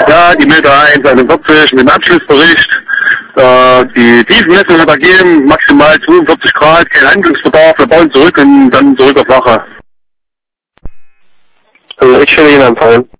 Ja, die Meter 141 mit dem Abschlussbericht. Die Tiefenmessung hat ergeben, maximal 42 Grad, kein Handlungsbedarf, wir bauen zurück und dann zurück auf Wache. Also ich stelle Ihnen einen Fall.